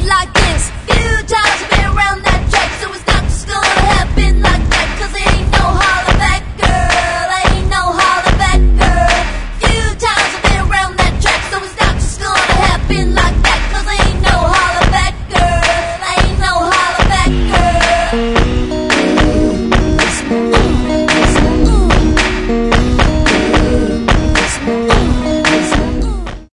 like this. Few times I've been around that